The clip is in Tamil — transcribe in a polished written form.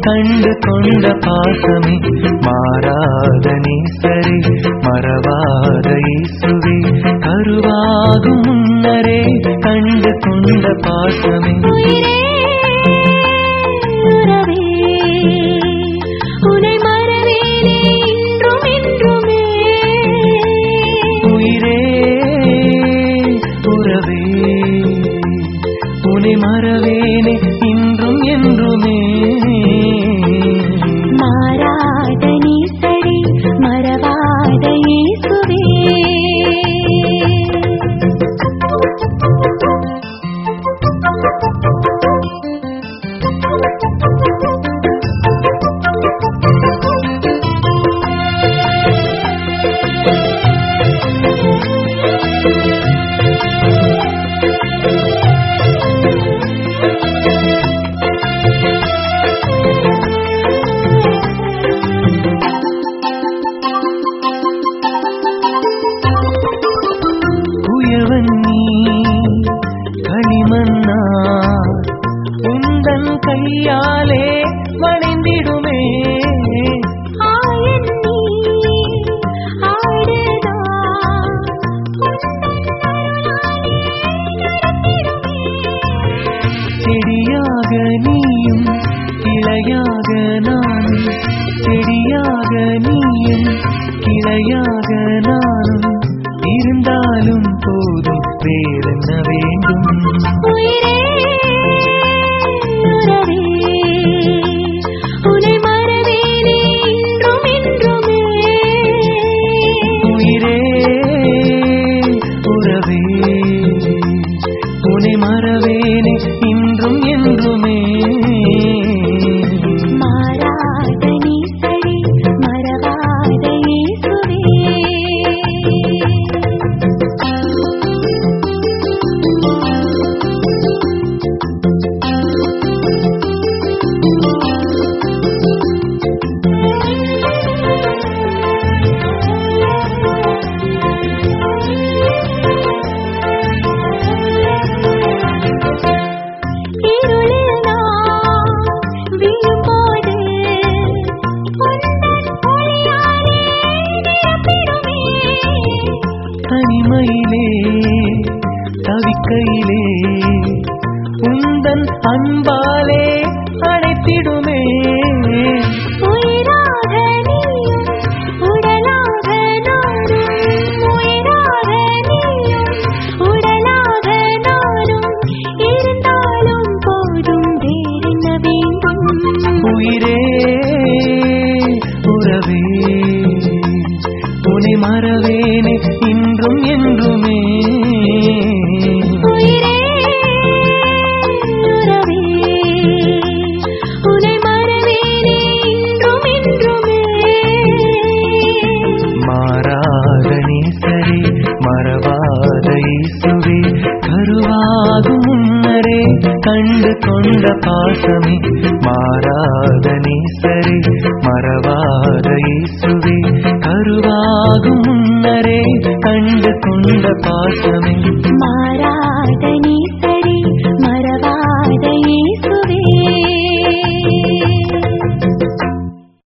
கண்டு கொண்ட பாசமே மாறாத நேசரே மறவாத இயேசுவே கருவாகும் முன்னரே கண்டு கொண்ட பாசமே உயிரே உறவே உனை மறவேனே இன்றும் என்றுமே மாறாத நேசரே மறவாத இயேசுவே களிமன்னா உந்தன் கையாலே வளைந்திடுமே செடியாக நீயும் கிளையாக நானும் செடியாக நீயும் கிளையாக நானும் இருந்தாலும் போதும் வேறென்ன வேண்டும் உயிரே உறவே உனை மறவேனே இன்றும் என்றுமே மாறாத நேசரே மறவாத இயேசுவே தனிமையிலே தவிக்கையிலே உந்தன் அன்பாலே அழைத்திடுமே உயிராக நீயும் உடலாக நானும் உயிராக நீயும் உடலாக நானும் இருந்தாலும் போதும் வேறென்ன வேண்டும் உயிரே உறவே உனை மறவேனே இன்றும் என்றுமே உயிரே உறவே உனை மறவேனே இன்றும் என்றுமே மாறாத நேசரே மறவாத இயேசுவே கருவாகும் முன்னரே கண்டு கொண்ட பாசமே மாறாத நேசரே மறவாத இயேசுவே கருவாகும் முன்னரே கண்டு கொண்ட பாசமே மாறா